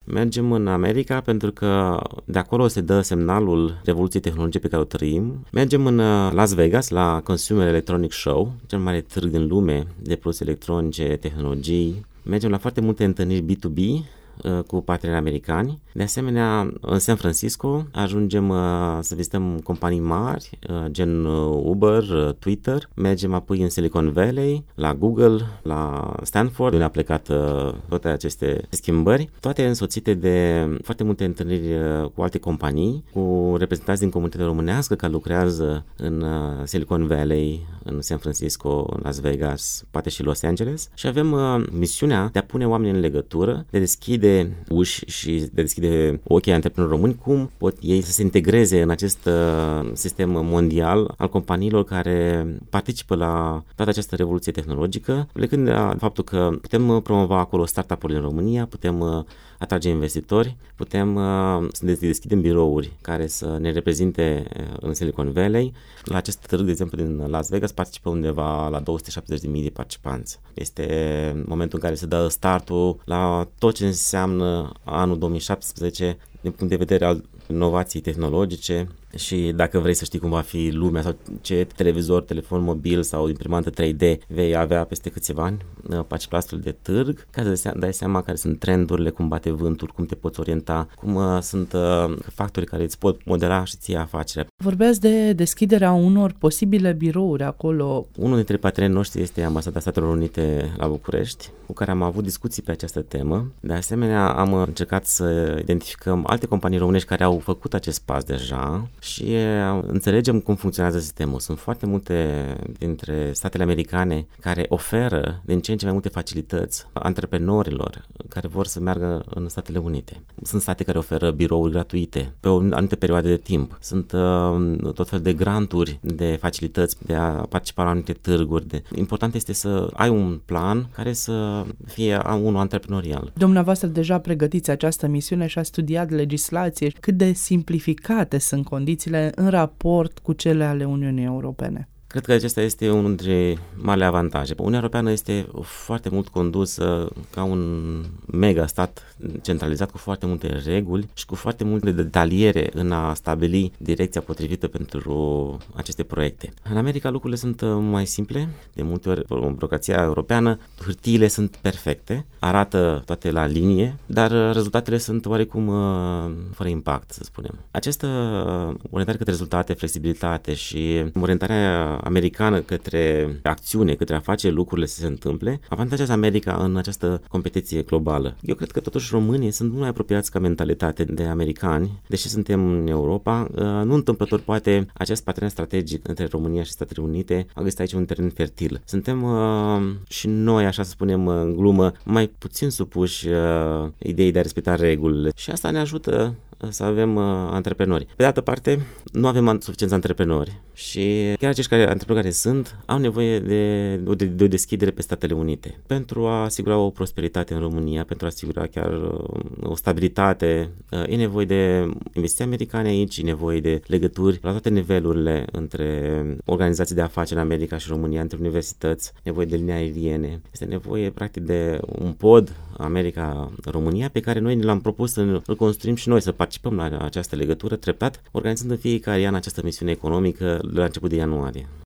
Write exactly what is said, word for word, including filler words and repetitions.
Mergem în America pentru că de acolo se dă semnalul revoluției tehnologice pe care o trăim. Mergem în Las Vegas la Consumer Electronic Show, cel mai mare târg din lume de produse electronice, tehnologii. Mergem la foarte multe întâlniri B doi B cu parteneri americani. De asemenea, în San Francisco ajungem uh, să vizităm companii mari, uh, gen Uber, uh, Twitter. Mergem apoi în Silicon Valley, la Google, la Stanford, unde a plecat uh, toate aceste schimbări. Toate însoțite de foarte multe întâlniri uh, cu alte companii, cu reprezentanți din comunitatea românească care lucrează în uh, Silicon Valley, în San Francisco, în Las Vegas, poate și Los Angeles. Și avem uh, misiunea de a pune oamenii în legătură, de deschide uși și de deschide ochii antreprenori români, cum pot ei să se integreze în acest uh, sistem mondial al companiilor care participă la toată această revoluție tehnologică, plecând de la faptul că putem promova acolo startup-urile în România, putem uh, atrage investitori, putem uh, să deschidem birouri care să ne reprezinte în Silicon Valley. La acest târg, de exemplu, din Las Vegas participă undeva la două sute șaptezeci de mii de participanți. Este momentul în care se dă startul la tot ce înseamnă anul două mii șaptesprezece din punct de vedere al inovației tehnologice și dacă vrei să știi cum va fi lumea sau ce televizor, telefon mobil sau imprimantă trei D vei avea peste câțiva ani, participi la astfel de târg, ca să dai seama care sunt trendurile, cum bate vântul, cum te poți orienta, cum uh, sunt uh, factorii care îți pot modera și ție afacerea. Vorbeați de deschiderea unor posibile birouri acolo. Unul dintre partenerii noștri este Ambasada Statelor Unite la București, cu care am avut discuții pe această temă. De asemenea, am încercat să identificăm alte companii românești care au făcut acest pas deja și înțelegem cum funcționează sistemul. Sunt foarte multe dintre statele americane care oferă din ce în ce mai multe facilități antreprenorilor care vor să meargă în Statele Unite. Sunt state care oferă birouri gratuite pe o anumită perioadă de timp. Sunt uh, tot fel de granturi, de facilități de a participa la anumite târguri. De... Important este să ai un plan care să fie unul antreprenorial. Dumneavoastră deja pregătiți această misiune și a studiat legislație. Cât de simplificate sunt condițiile în raport cu cele ale Uniunii Europene? Cred că acesta este unul dintre marile avantaje. Uniunea Europeană este foarte mult condusă ca un mega stat centralizat cu foarte multe reguli și cu foarte multe detaliere în a stabili direcția potrivită pentru aceste proiecte. În America lucrurile sunt mai simple, de multe ori în birocrația europeană hârtiile sunt perfecte, arată toate la linie, dar rezultatele sunt oarecum fără impact, să spunem. Această orientare către rezultate, flexibilitate și orientarea americană către acțiune, către a face lucrurile să se întâmple, avantajează America în această competiție globală. Eu cred că totuși românii sunt mult mai apropiați ca mentalitate de americani, deși suntem în Europa. Nu întâmplător, poate, acest partener strategic între România și Statele Unite a găsit aici un teren fertil. Suntem uh, și noi, așa să spunem în glumă, mai puțin supuși uh, ideii de a respecta regulile și asta ne ajută să avem uh, antreprenori. Pe de altă parte, nu avem suficienți antreprenori și chiar acești care, antreprenori care sunt au nevoie de, de, de o deschidere pe Statele Unite pentru a asigura o prosperitate în România, pentru a asigura chiar uh, o stabilitate. Uh, e nevoie de investiții americane aici, e nevoie de legături la toate nivelurile între organizații de afaceri în America și România, între universități, nevoie de linii aeriene. Este nevoie practic de un pod America-România pe care noi l-am propus să îl construim și noi, să participăm la această legătură treptat, organizând în fiecare an această misiune economică la început de ianuarie.